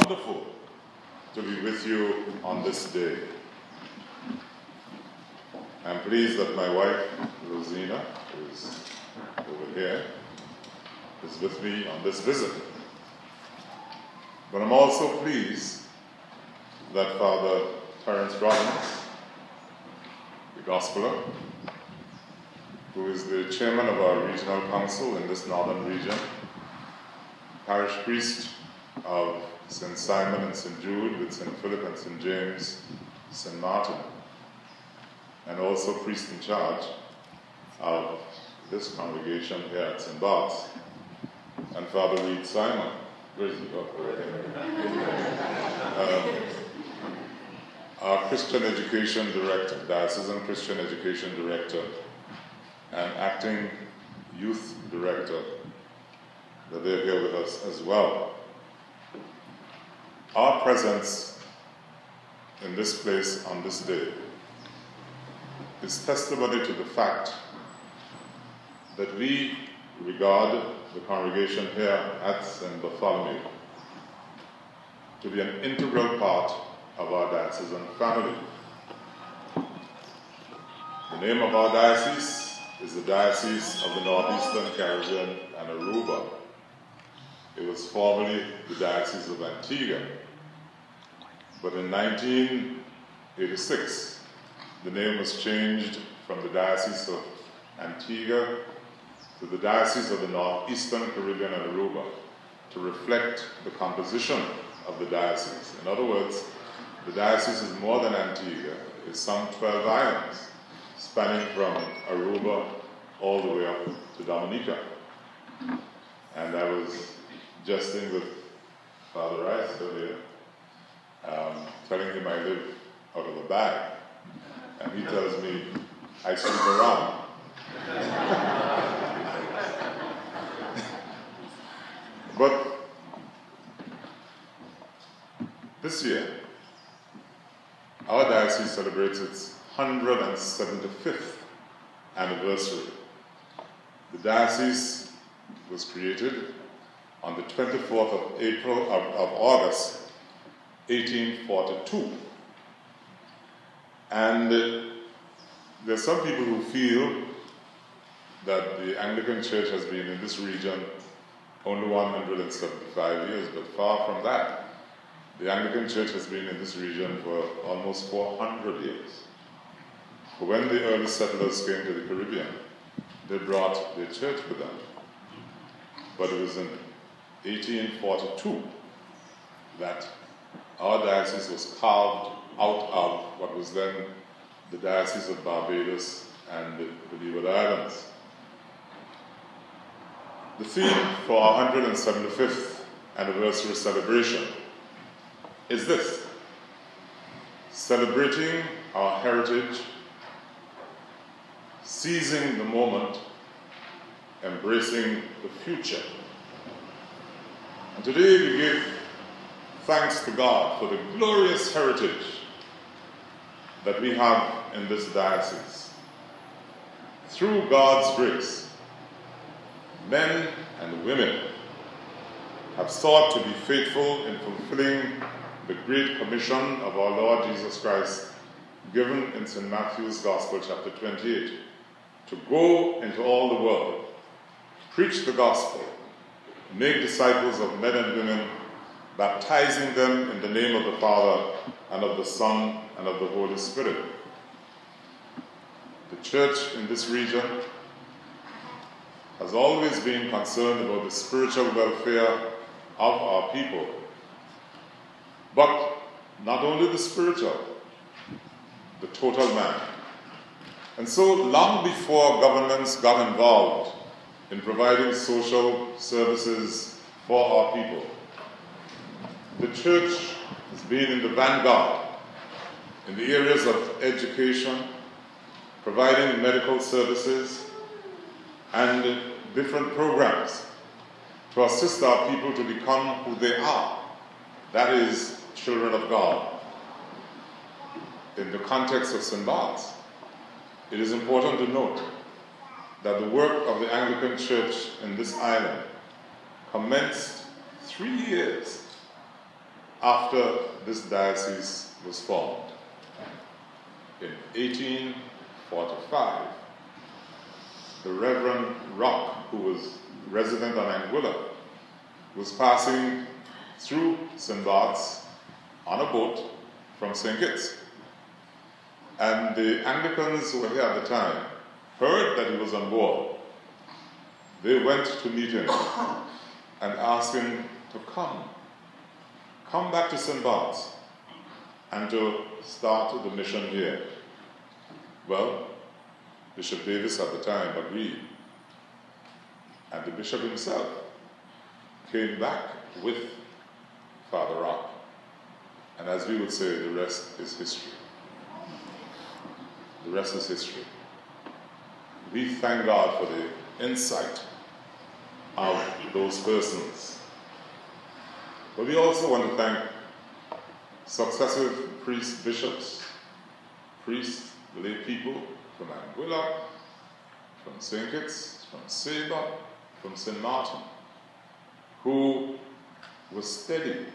wonderful to be with you on this day. I'm pleased that my wife, Rosina, who is over here, is with me on this visit. But I'm also pleased that Father Terence Robbins, the Gospeler, who is the chairman of our regional council in this northern region, parish priest of St. Simon and St. Jude with St. Philip and St. James, St. Martin, and also priest in charge of this congregation here at St. Bart's, and Father Reed Simon. Where is he? Our Christian Education Director, Diocesan Christian Education Director, and Acting Youth Director, that they're here with us as well. Our presence in this place on this day is testimony to the fact that we regard the congregation here at St. Bartholomew to be an integral part of our diocesan family. The name of our diocese is the Diocese of the Northeastern Caribbean and Aruba. It was formerly the Diocese of Antigua, but in 1986, the name was changed from the Diocese of Antigua to the Diocese of the Northeastern Caribbean and Aruba to reflect the composition of the diocese. In other words, the diocese is more than Antigua. It's some 12 islands, spanning from Aruba all the way up to Dominica. And I was jesting with Father Rice earlier, telling him I live out of a bag. And he tells me I sleep around. But this year, our diocese celebrates its 175th anniversary. The diocese was created on the 24th of August, 1842. And there's some people who feel that the Anglican Church has been in this region only 175 years, but far from that. The Anglican Church has been in this region for almost 400 years. But when the early settlers came to the Caribbean, they brought their church with them. But it was in 1842 that our diocese was carved out of what was then the Diocese of Barbados and the Leeward Islands. The theme for our 175th anniversary celebration is this: celebrating our heritage, seizing the moment, embracing the future. And today we give thanks to God for the glorious heritage that we have in this diocese. Through God's grace, men and women have sought to be faithful in fulfilling the Great Commission of our Lord Jesus Christ, given in St. Matthew's Gospel, chapter 28, to go into all the world, preach the gospel, make disciples of men and women, baptizing them in the name of the Father, and of the Son, and of the Holy Spirit. The church in this region has always been concerned about the spiritual welfare of our people, but not only the spiritual, the total man. And so long before governments got involved in providing social services for our people, the church has been in the vanguard in the areas of education, providing medical services, and different programs to assist our people to become who they are. That is, children of God. In the context of St. Bart's, it is important to note that the work of the Anglican Church in this island commenced 3 years after this diocese was formed. In 1845, the Reverend Rock, who was resident on Anguilla, was passing through St. Bart's on a boat from St. Kitts. And the Anglicans who were here at the time heard that he was on board. They went to meet him and asked him to come back to St. Bart's and to start the mission here. Well, Bishop Davis at the time agreed. And the bishop himself came back with Father Rock. And as we would say, the rest is history. The rest is history. We thank God for the insight of those persons. But we also want to thank successive priests, bishops, priests, lay people from Anguilla, from St. Kitts, from Saba, from St. Martin, who were steady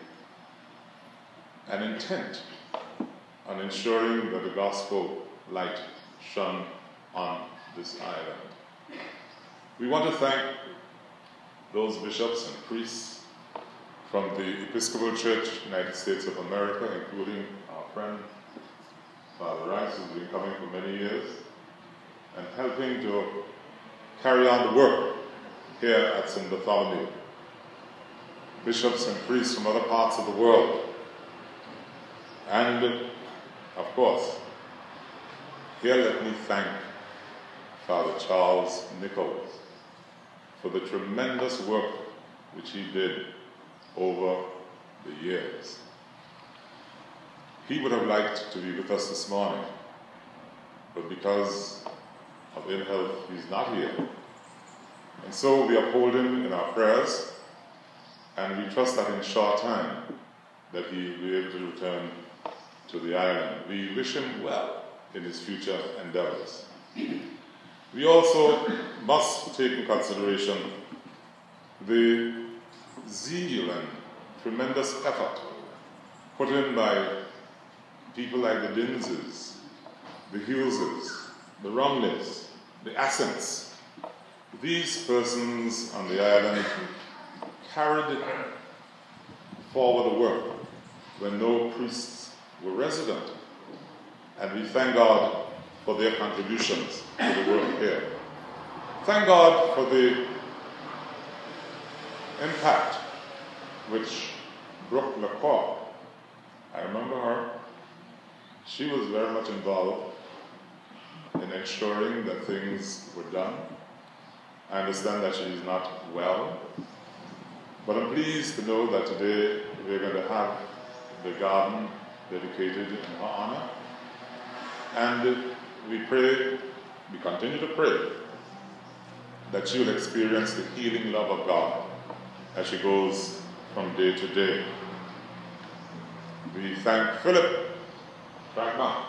and intent on ensuring that the gospel light shone on this island. We want to thank those bishops and priests from the Episcopal Church, United States of America, including our friend Father Rice, who's been coming for many years, and helping to carry on the work here at St. Bartholomew. Bishops and priests from other parts of the world. And, of course, here let me thank Father Charles Nichols for the tremendous work which he did over the years. He would have liked to be with us this morning, but because of ill health, he's not here. And so we uphold him in our prayers, and we trust that in short time that he will be able to return to the island. We wish him well in his future endeavors. We also must take in consideration the zeal and tremendous effort put in by people like the Dinses, the Hugheses, the Romneys, the Assens. These persons on the island carried forward the work when no priests were resident. And we thank God for their contributions to the work here. Thank God for the impact which Brooke LaCour, I remember her, she was very much involved in ensuring that things were done. I understand that she is not well, but I'm pleased to know that today we're going to have the garden dedicated in her honor. And we continue to pray that she will experience the healing love of God as she goes from day to day. We thank Philip Fragma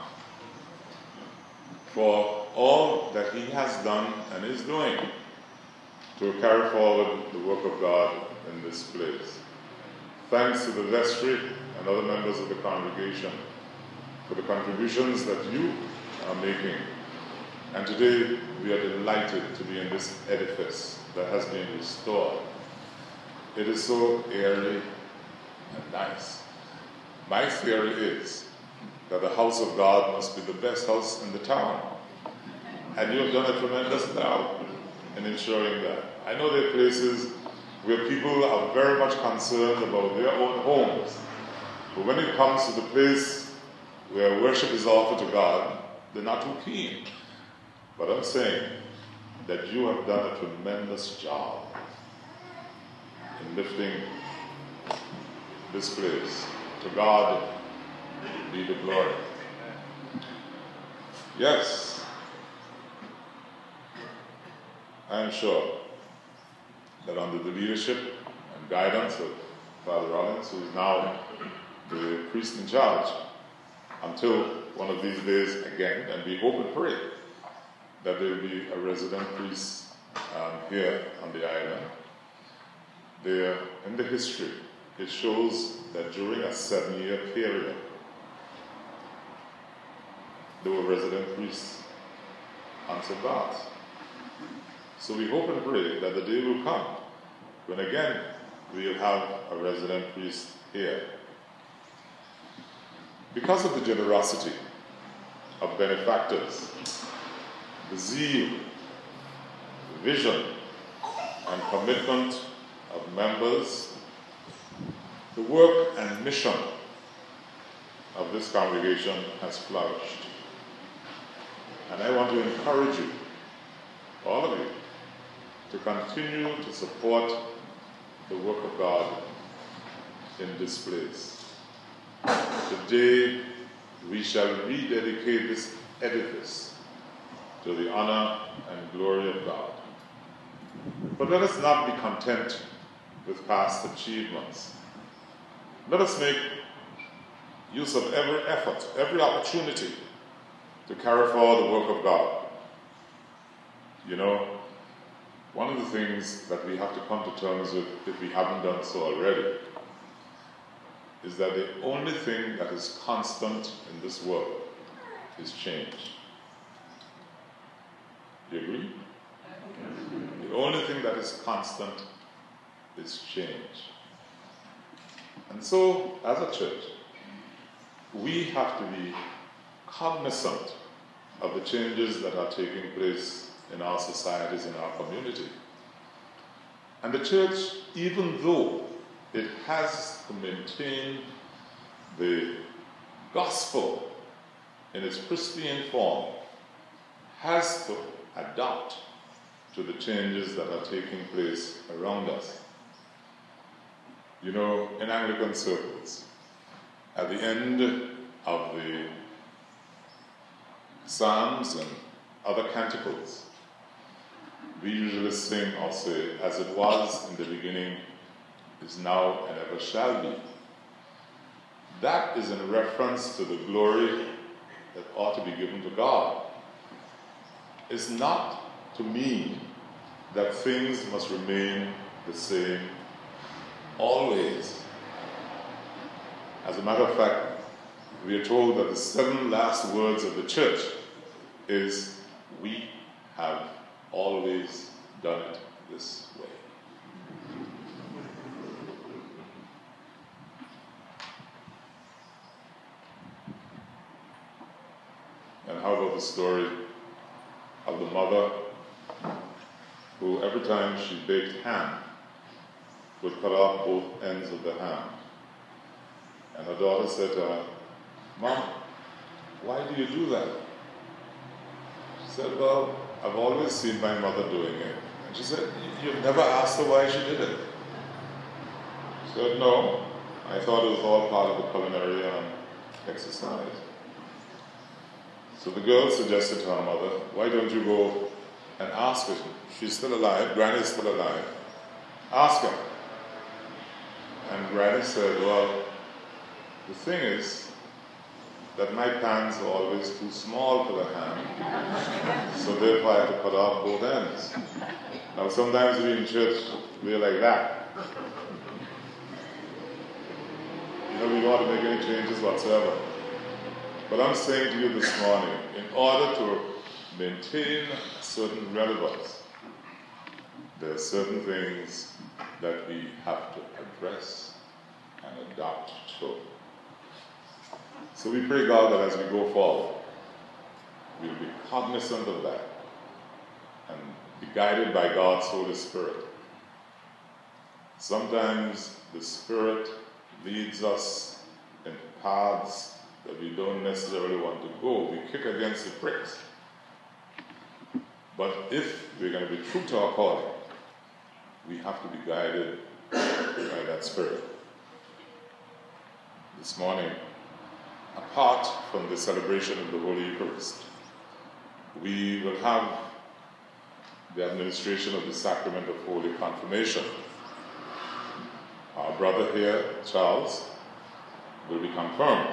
for all that he has done and is doing to carry forward the work of God in this place. Thanks to the vestry and other members of the congregation for the contributions that you are making. And today we are delighted to be in this edifice that has been restored. It is so airy and nice. My theory is that the house of God must be the best house in the town. And you have done a tremendous job in ensuring that. I know there are places where people are very much concerned about their own homes. But when it comes to the place where worship is offered to God, they're not too keen. But I'm saying that you have done a tremendous job in lifting this place. To God be the glory. Yes, I am sure that under the leadership and guidance of Father Rollins, who is now the priest in charge, until one of these days again, and we hope and pray that there will be a resident priest here on the island. There, in the history, it shows that during a 7-year period, there were resident priests on Sabbath. So we hope and pray that the day will come when again we'll have a resident priest here. Because of the generosity of benefactors, the zeal, the vision, and commitment of members, the work and mission of this congregation has flourished. And I want to encourage you, all of you, to continue to support the work of God in this place. Today, we shall rededicate this edifice to the honor and glory of God. But let us not be content with past achievements. Let us make use of every effort, every opportunity to carry forward the work of God. You know, one of the things that we have to come to terms with, if we haven't done so already, is that the only thing that is constant in this world is change. Do you agree? The only thing that is constant is change. And so, as a church, we have to be cognizant of the changes that are taking place in our societies, in our community. And the church, even though it has to maintain the gospel in its pristine form, has to adapt to the changes that are taking place around us. You know, in Anglican circles, at the end of the Psalms and other canticles, we usually sing or say, as it was in the beginning, is now, and ever shall be. That is in reference to the glory that ought to be given to God. It's not to mean that things must remain the same always. As a matter of fact, we are told that the 7 last words of the church is, we have always done it this way. And how about the story of the mother who, every time she baked ham, would cut off both ends of the ham? And her daughter said to her, "Mom, why do you do that?" She said, "Well, I've always seen my mother doing it." And she said, "You've never asked her why she did it?" She said, "No, I thought it was all part of the culinary exercise." So the girl suggested to her mother, "Why don't you go and ask her? She's still alive, Granny's still alive. Ask her." And Granny said, "Well, the thing is that my pans are always too small for the ham, so therefore I have to cut off both ends." Now sometimes we in church, we're like that. You know, we don't want to make any changes whatsoever. But I'm saying to you this morning, in order to maintain a certain relevance, there are certain things that we have to address and adapt to. So we pray, God, that as we go forward, we'll be cognizant of that and be guided by God's Holy Spirit. Sometimes the Spirit leads us in paths that we don't necessarily want to go. We kick against the pricks. But if we're going to be true to our calling, we have to be guided by that Spirit. This morning, apart from the celebration of the Holy Eucharist, we will have the administration of the sacrament of Holy Confirmation. Our brother here, Charles, will be confirmed.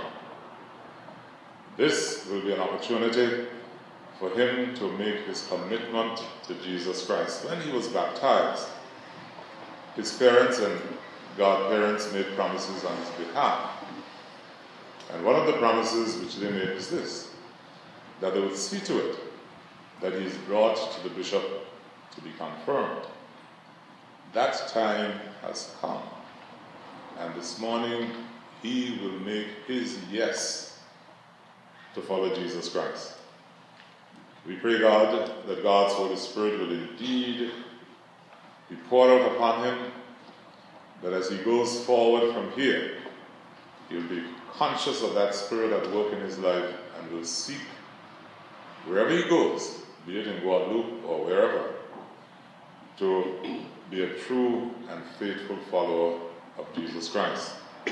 This will be an opportunity for him to make his commitment to Jesus Christ. When he was baptized, his parents and godparents made promises on his behalf. And one of the promises which they made was this, that they would see to it that he is brought to the bishop to be confirmed. That time has come. And this morning, he will make his yes to follow Jesus Christ. We pray, God, that God's Holy Spirit will indeed be poured out upon him, that as he goes forward from here, he'll be conscious of that Spirit at work in his life and will seek, wherever he goes, be it in Guadeloupe or wherever, to be a true and faithful follower of Jesus Christ.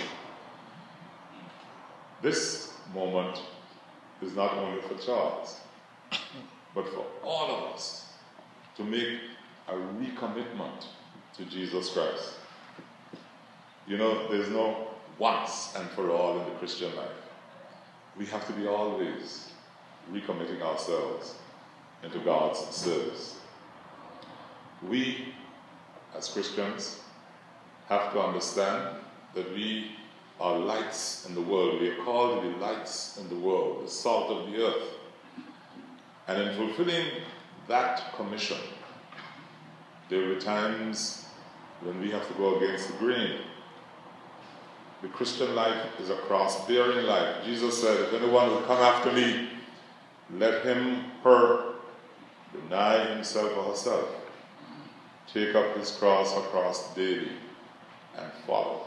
This moment is not only for Charles, but for all of us to make a recommitment to Jesus Christ. You know, there's no once and for all in the Christian life. We have to be always recommitting ourselves into God's service. We, as Christians, have to understand that we are lights in the world. We are called to be lights in the world, the salt of the earth. And in fulfilling that commission, there will be times when we have to go against the grain. The Christian life is a cross-bearing life. Jesus said, if anyone will come after me, let him, her, deny himself or herself, take up his cross daily, and follow.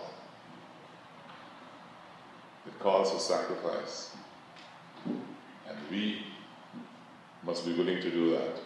It calls for sacrifice. And we must be willing to do that.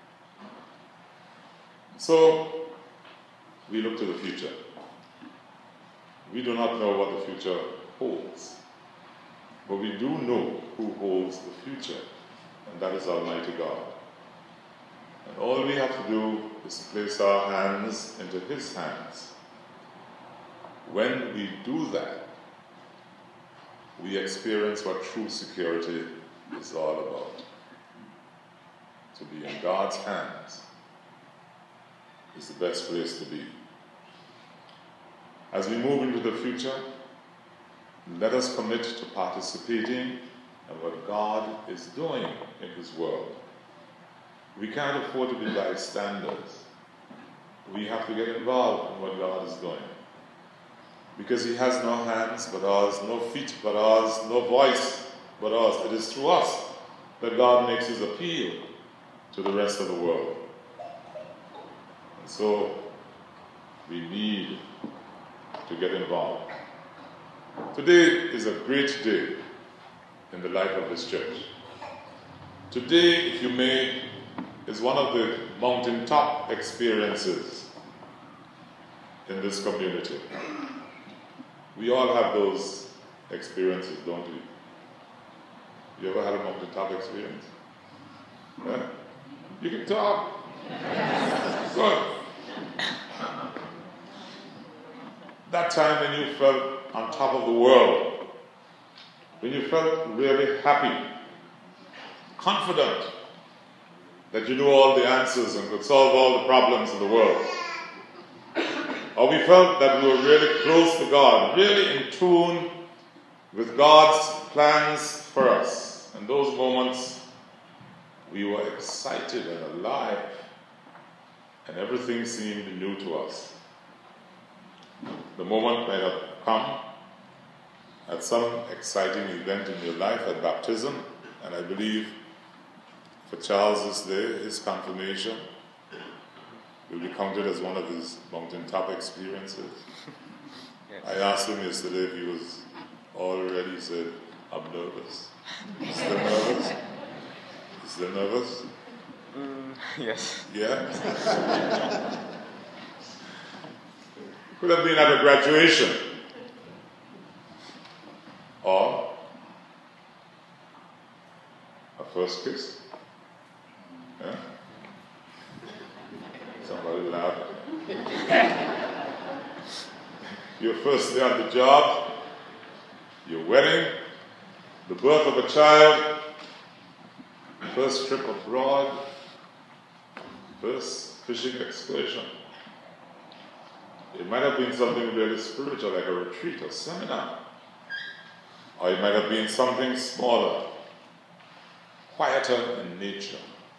So, we look to the future. We do not know what the future holds. But we do know who holds the future, and that is Almighty God. And all we have to do is to place our hands into His hands. When we do that, we experience what true security is all about. To be in God's hands is the best place to be. As we move into the future, let us commit to participating in what God is doing in His world. We can't afford to be bystanders. We have to get involved in what God is doing. Because He has no hands but ours, no feet but ours, no voice but ours. It is through us that God makes His appeal to the rest of the world. And so, we need to get involved. Today is a great day in the life of this church. Today, if you may, is one of the mountaintop experiences in this community. We all have those experiences, don't we? You ever had a mountaintop experience? Yeah? You can talk. Good. That time when you felt on top of the world, when you felt really happy, confident that you knew all the answers and could solve all the problems in the world. Or we felt that we were really close to God, really in tune with God's plans for us. In those moments, we were excited and alive, and everything seemed new to us. The moment might have come at some exciting event in your life, at baptism, and I believe for Charles this day, his confirmation will be counted as one of his mountaintop experiences. Yes. I asked him yesterday if he was all ready. He said, I'm nervous. Still nervous? Still nervous? Yes. Yeah? Could have been at a graduation. Or a first kiss. Yeah? Somebody laughed. Your first day on the job, your wedding, the birth of a child, first trip abroad, first fishing excursion. It might have been something really spiritual, like a retreat or seminar. Or it might have been something smaller, quieter in nature.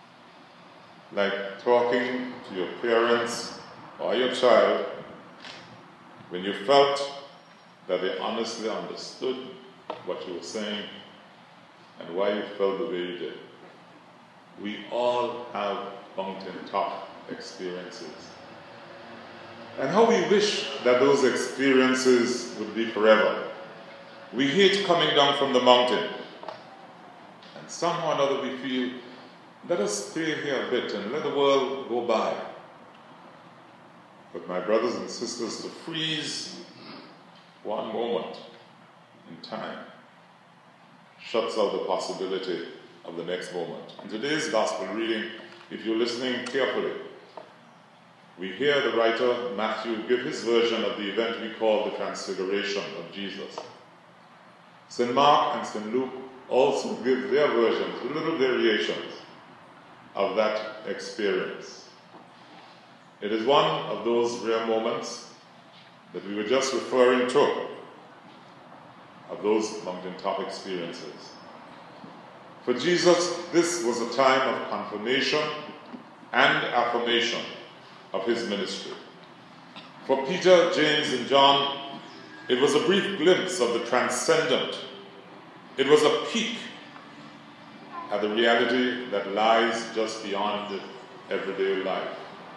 Like talking to your parents or your child when you felt that they honestly understood what you were saying and why you felt the way you did. We all have mountaintop experiences. And how we wish that those experiences would be forever. We hate coming down from the mountain. And somehow or another we feel, let us stay here a bit and let the world go by. But my brothers and sisters, to freeze one moment in time shuts out the possibility of the next moment. In today's gospel reading, if you're listening carefully, we hear the writer Matthew give his version of the event we call the Transfiguration of Jesus. St. Mark and St. Luke also give their versions with little variations of that experience. It is one of those rare moments that we were just referring to, of those mountaintop experiences. For Jesus, this was a time of confirmation and affirmation of his ministry. For Peter, James, and John, it was a brief glimpse of the transcendent. It was a peek at the reality that lies just beyond everyday life.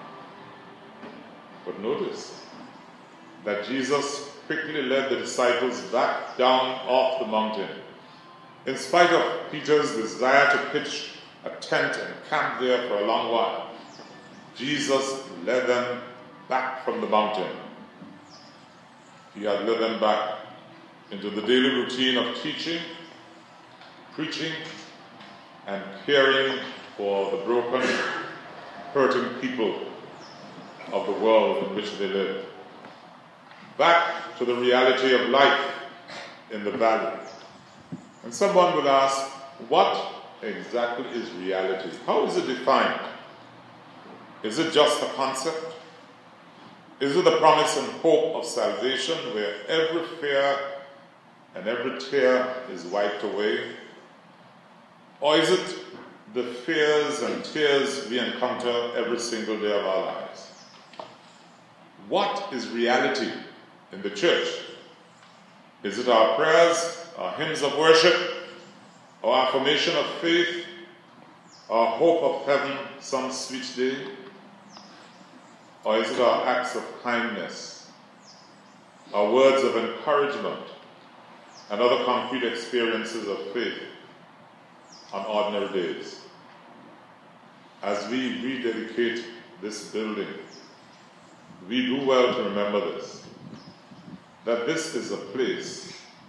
But notice that Jesus quickly led the disciples back down off the mountain. In spite of Peter's desire to pitch a tent and camp there for a long while, Jesus led them back from the mountain. He had led them back into the daily routine of teaching, preaching, and caring for the broken, hurting people of the world in which they live. Back to the reality of life in the valley. And someone would ask, what exactly is reality? How is it defined? Is it just a concept? Is it the promise and hope of salvation where every fear and every tear is wiped away? Or is it the fears and tears we encounter every single day of our lives? What is reality in the church? Is it our prayers, our hymns of worship, our affirmation of faith, our hope of heaven some sweet day? Or is it our acts of kindness, our words of encouragement, and other concrete experiences of faith on ordinary days? As we rededicate this building, we do well to remember this, that this is a place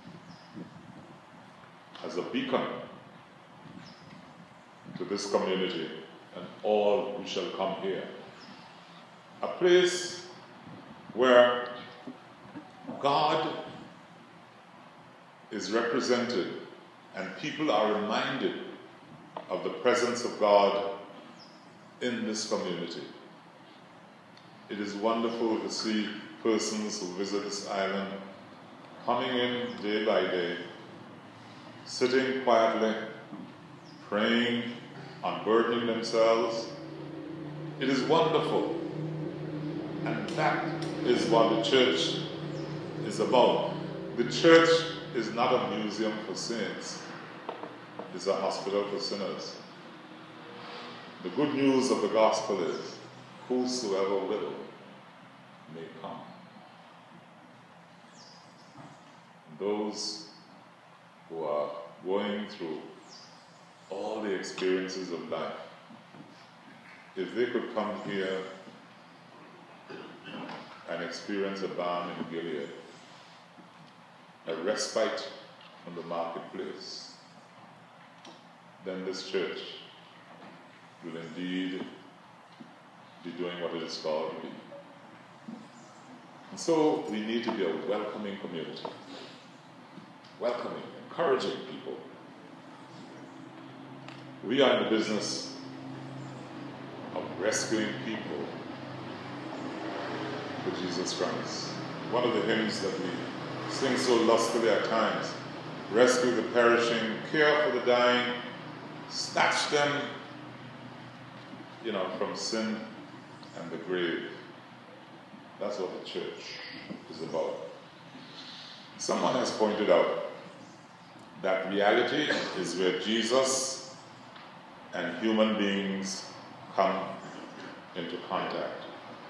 as a beacon to this community and all who shall come here. A place where God is represented and people are reminded of the presence of God in this community. It is wonderful to see persons who visit this island coming in day by day, sitting quietly, praying, unburdening themselves. It is wonderful. And that is what the church is about. The church is not a museum for saints. It's a hospital for sinners. The good news of the gospel is, whosoever will may come. Those who are going through all the experiences of life, if they could come here and experience a balm in Gilead, a respite from the marketplace, then this church will indeed be doing what it is called to be. And so we need to be a welcoming community. Welcoming, encouraging people. We are in the business of rescuing people for Jesus Christ. One of the hymns that we sing so lustily at times, rescue the perishing, care for the dying, snatch them, from sin and the grave. That's what the church is about. Someone has pointed out that reality is where Jesus and human beings come into contact.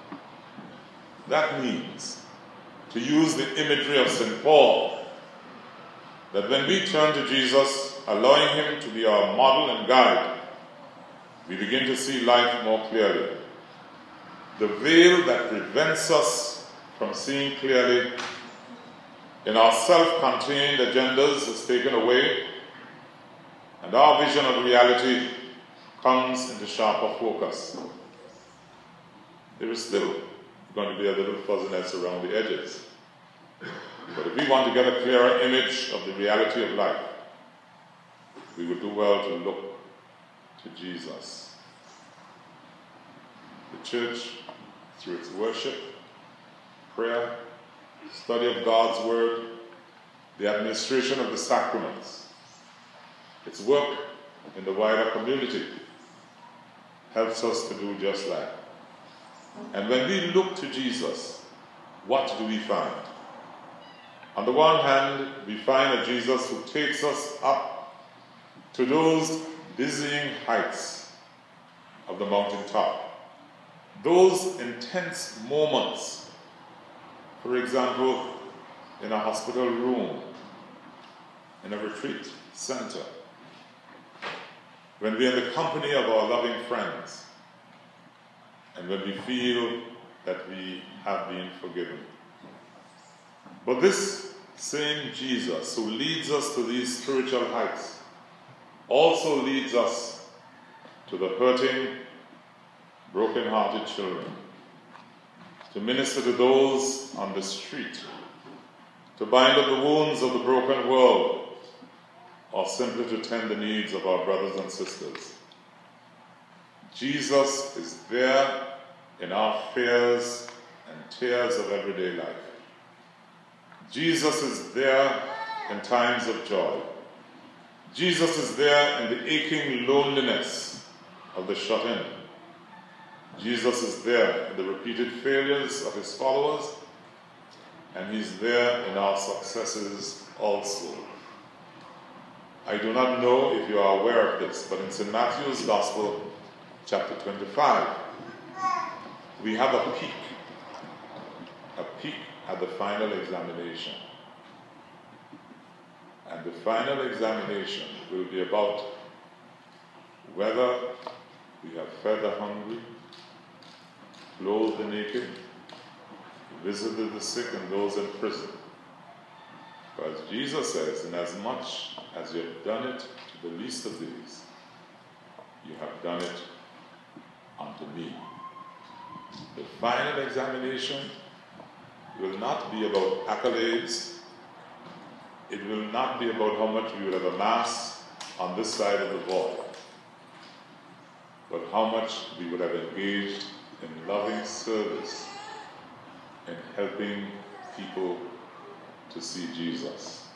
That means, to use the imagery of St. Paul, that when we turn to Jesus, allowing him to be our model and guide, we begin to see life more clearly. The veil that prevents us from seeing clearly in our self-contained agendas is taken away, and our vision of reality comes into sharper focus. There is still going to be a little fuzziness around the edges. But if we want to get a clearer image of the reality of life, we would do well to look to Jesus. The church, through its worship, prayer, study of God's Word, the administration of the sacraments, its work in the wider community, helps us to do just that. And when we look to Jesus, what do we find? On the one hand, we find a Jesus who takes us up to those dizzying heights of the mountaintop, those intense moments, for example, in a hospital room, in a retreat center, when we are in the company of our loving friends, and when we feel that we have been forgiven. But this same Jesus who leads us to these spiritual heights also leads us to the hurting, broken-hearted children, to minister to those on the street, to bind up the wounds of the broken world, or simply to tend the needs of our brothers and sisters. Jesus is there in our fears and tears of everyday life. Jesus is there in times of joy. Jesus is there in the aching loneliness of the shut-in. Jesus is there in the repeated failures of his followers, and he's there in our successes also. I do not know if you are aware of this, but in St. Matthew's Gospel, chapter 25, we have a peek at the final examination. And the final examination will be about whether we have fed the hungry, clothed the naked, visited the sick and those in prison. For as Jesus says, inasmuch as you have done it to the least of these, you have done it unto me. The final examination will not be about accolades. It will not be about how much we would have amassed on this side of the void, but how much we would have engaged in loving service, in helping people to see Jesus.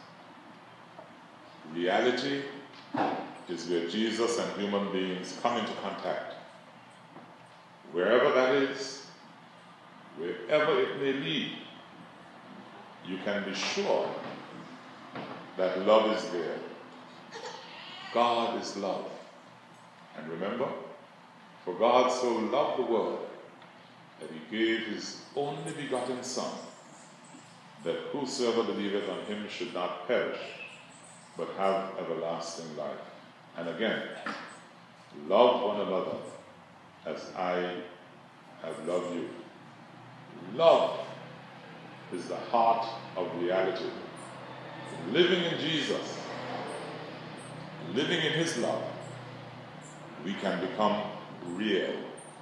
Reality is where Jesus and human beings come into contact. Wherever that is, wherever it may lead, you can be sure that love is there. God is love. And remember, for God so loved the world that he gave his only begotten Son, that whosoever believeth on him should not perish, but have everlasting life. And again, love one another as I have loved you. Love is the heart of reality. Living in Jesus, living in his love, we can become real.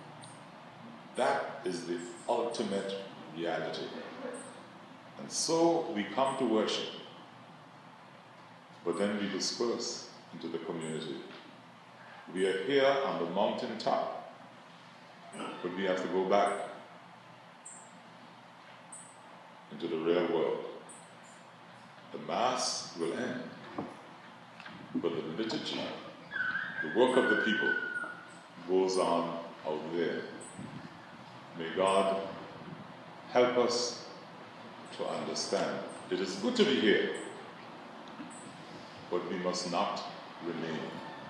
That is the ultimate reality. And so we come to worship, but then we disperse into the community. We are here on the mountain top, but we have to go back into the real world. The Mass will end, but the liturgy, the work of the people, goes on out there. May God help us to understand. It is good to be here, but we must not remain.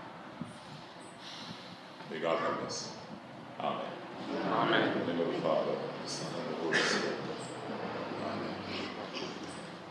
May God help us. Amen. Amen. In the name of the Father, the Son, and the Holy Spirit. Amen.